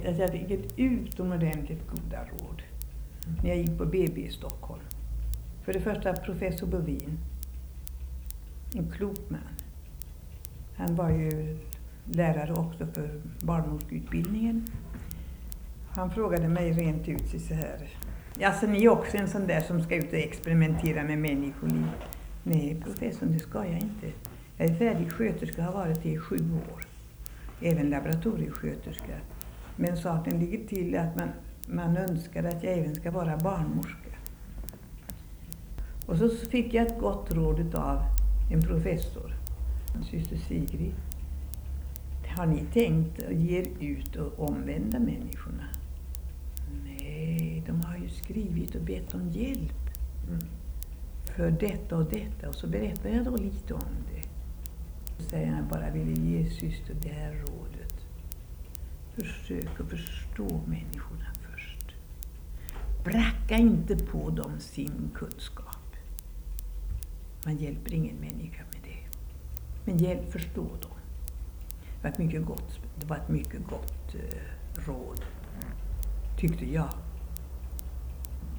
Jag fick ett utomordentligt goda råd när jag gick på BB i Stockholm. För det första professor Bovin, en klok man. Han var ju lärare också för barnmorskeutbildningen. Han frågade mig rent ut så här: alltså ni är också en sån där som ska ut och experimentera med människoliv? Nej professorn, det ska jag inte. Jag är färdig sköterska, har varit det i 7 år. Även laboratoriesköterska. Men saken ligger till att man önskar att jag även ska vara barnmorska. Och så fick jag ett gott råd av en professor, syster Sigrid. Har ni tänkt att ge er ut och omvända människorna? Nej, de har ju skrivit och bett om hjälp. För detta och detta. Och så berättar jag då lite om det. Så säger jag bara ville ge syster det här rådet. Försök att förstå människorna först. Bracka inte på dem sin kunskap. Man hjälper ingen människa med det. Men hjälp förstå dem. Det var ett mycket gott råd, tyckte jag.